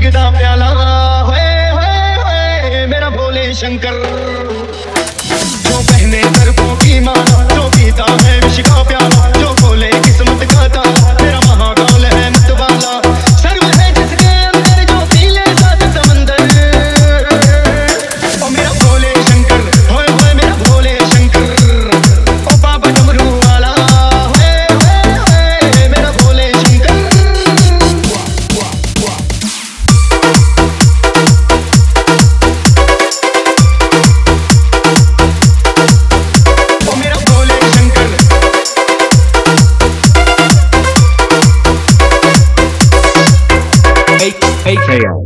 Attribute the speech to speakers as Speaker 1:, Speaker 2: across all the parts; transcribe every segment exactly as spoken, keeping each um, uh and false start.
Speaker 1: भंगदा प्याला होए होए होए मेरा भोले शंकर। जो पहने तरफों की माला, जो पीता है विष का प्याला, जो बोले किस्मत का ताला, मेरा महाकाल है मतवाला। सर्व है जिसके अंदर जो पी ले सात समंदर। ओ मेरा भोले शंकर होए होए मेरा भोले शंकर। ओ बाबा डमरू वाला होए होए होए मेरा Bhole Shankar.
Speaker 2: A K O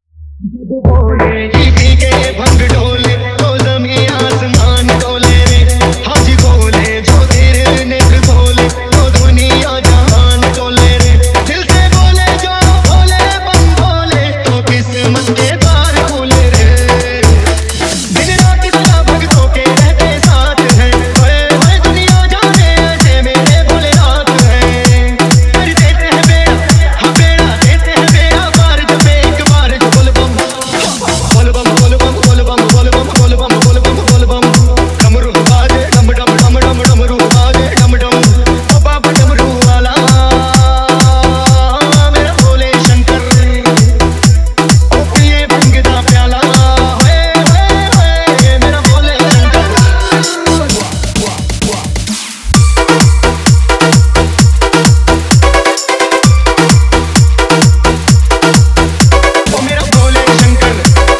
Speaker 1: जी पी के भंग डोले तो जमीन आसमान डोले रे। हाजी बोले जो तेरे नेत्र खोले तो दुनिया जहान डोले रे। दिल से बोले जो बोले बम बोले तो किस्मत के द्वार खोले रे। दिन रात सदा भक्तों के रहते साथ हैं। ओए ओए दुनिया जाने ऐसे मेरे भोलेनाथ हैं। कर देते हैं बेड़ा हाँ बेड़ा देते हैं बेड़ा पार जब एक बार जो बोल बम बोल बम बोल बम बोल बम बोल बम बोल बम बोल बम बोल बम। डमरू बाजे डम डम डम डम डमरू बाजे डम डम। ओ बाबा डमरू वाला मेरा भोले शंकर। ओ पिए भंगदा प्याला होए होए होए मेरा भोले शंकर। ओ मेरा Bhole Shankar.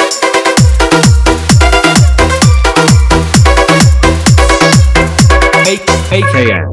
Speaker 2: A K O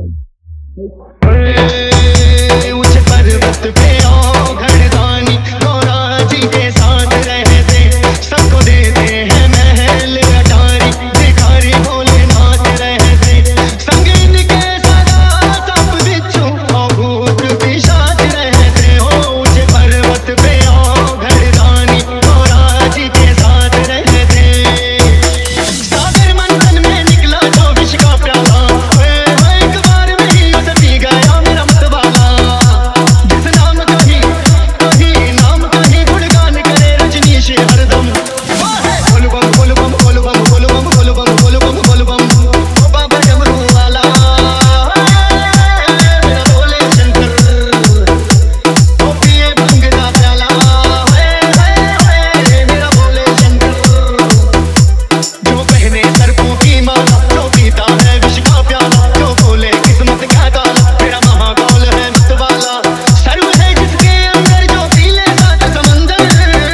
Speaker 1: ऊंचे पर्वत पे आओ घरदानी गौरा जी के साथ रहते। सबको देते हैं महल अटारी भिखारी भोलेनाथ रहते। संग इनके सदा सब बिच्छू और भूत पिशाच रहते हो। ऊंचे पर्वत पे आओ घरदानी गौरा जी के साथ रहते। सागर मंथन में निकला जो विष का प्याला होए होए एक बार में ही उसे पी गया मेरा मतवाला। जिस नाम का ही कहीं नाम का ही गुणगान करे रजनीश हरदम। बोल बम बोल बम बोल बम बोल बम बोल बम बोल बम बोल बम। ओ बाबा डमरू वाला मेरा भोले शंकर। ओ पिए भंगदा प्याला होए होए होए मेरा भोले शंकर। जो पहने सर्पों की माला, जो पीता है विष का प्याला, जो बोले किस्मत का ताला, मेरा महाकाल है मतवाला। सर्व है जिसके अंदर जो पी ले सात समंदर।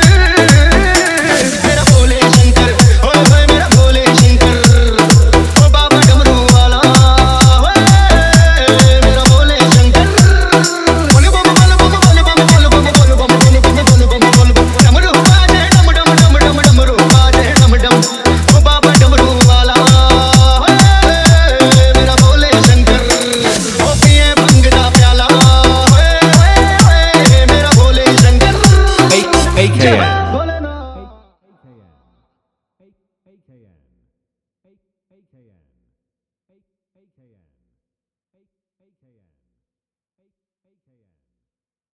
Speaker 1: मेरा भोले शंकर ओए होए मेरा भोले शंकर। ओ बाबा डमरू वाला ओए मेरा भोले शंकर। बोल बम बोल बम बोल बम बोल बम बोल बम बोल बम बोल बम बोल बम। डमरू बाजे डम डम डम डम डमरू बाजे डम डम। ओ बाबा डमरू वाला ओए मेरा भोले शंकर। ओ पिए भंगदा प्याला ओए ओए ओए मेरा Bhole Shankar.
Speaker 2: A K O